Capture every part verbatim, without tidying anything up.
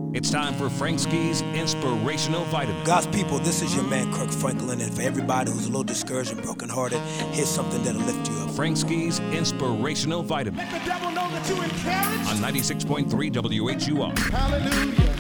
It's time for Frank Ski's Inspirational Vitamin. God's people, this is your man, Kirk Franklin, and for everybody who's a little discouraged and brokenhearted, here's something that'll lift you up. Frank Ski's Inspirational Vitamin. Let the devil know that you're encouraged. On ninety-six point three W H U R. Hallelujah.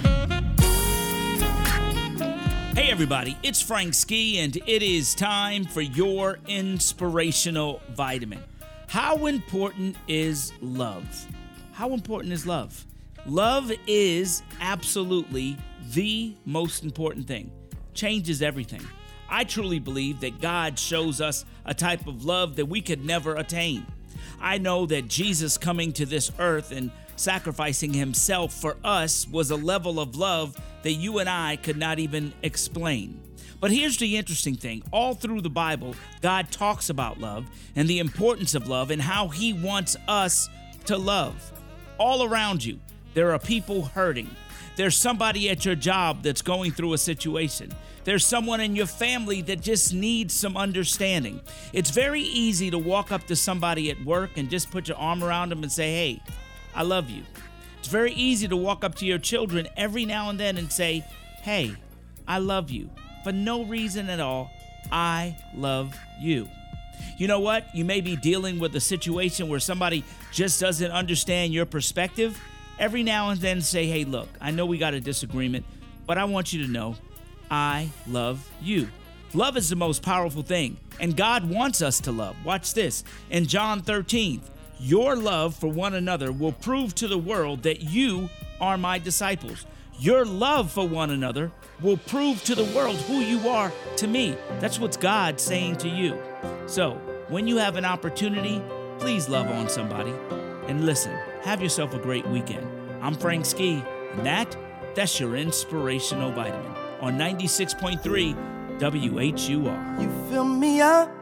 Hey everybody, it's Frank Ski, and it is time for your Inspirational Vitamin. How important is love? How important is love? Love is absolutely the most important thing. Changes everything. I truly believe that God shows us a type of love that we could never attain. I know that Jesus coming to this earth and sacrificing himself for us was a level of love that you and I could not even explain. But here's the interesting thing. All through the Bible, God talks about love and the importance of love and how he wants us to love. All around you, there are people hurting. There's somebody at your job that's going through a situation. There's someone in your family that just needs some understanding. It's very easy to walk up to somebody at work and just put your arm around them and say, hey, I love you. It's very easy to walk up to your children every now and then and say, hey, I love you. For no reason at all, I love you. You know what? You may be dealing with a situation where somebody just doesn't understand your perspective. Every now and then say, hey, look, I know we got a disagreement, but I want you to know I love you. Love is the most powerful thing, and God wants us to love. Watch this. In John thirteen, your love for one another will prove to the world that you are my disciples. Your love for one another will prove to the world who you are to me. That's what God saying to you. So, when you have an opportunity, please love on somebody. And listen, have yourself a great weekend. I'm Frank Ski, and that, that's your Inspirational Vitamin on ninety-six point three W H U R. You fill me up,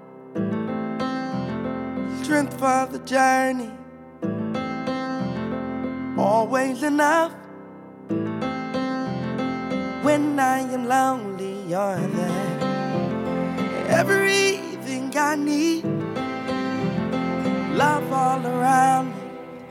strength for the journey, always enough. When I am lonely, you're there. Everything I need, love all around me.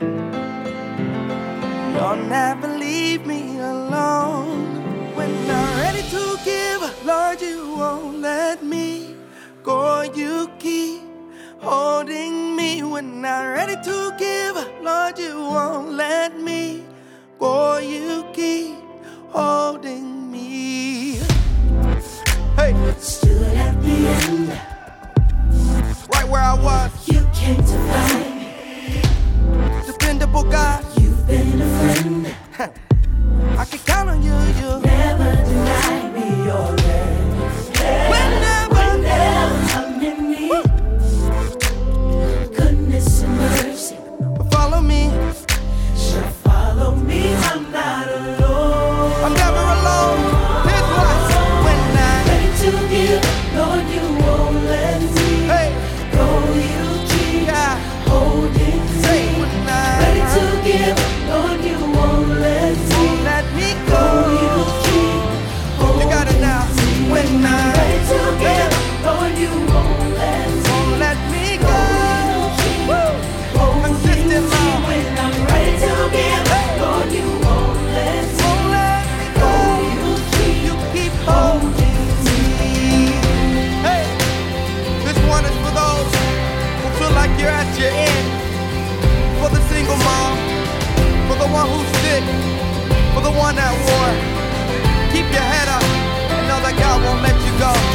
You'll never leave me alone. When I'm ready to give, Lord, you won't let me go. You keep holding me. When I'm ready to give, Lord, you won't let me go. You keep holding me. Hey, stood at the end, right where I was. You came to find me. Dependable God, You've been a friend. I can count on you. You Never deny me your rest. whenever, Whenever I'm in need, goodness and mercy follow me. shall follow me. I'm not alone. I'm never alone. Here's why. When I, Ready to give, Lord, you won't let me hey, go. You keep yeah, holding say me. when I, Ready to give, Lord, you won't let me won't let me go. go. You keep You got it now. When I, ready to give, Lord, you won't let me won't let me go. hold Consistent me. love. When I'm ready to give, Lord, you won't let me Won't let me go. go. You keep You keep holding me. Hey, this one is for those who feel like you're at your end. For the single mom, for the one who's sick, for the one at war. Keep your head up and know that God won't let you go.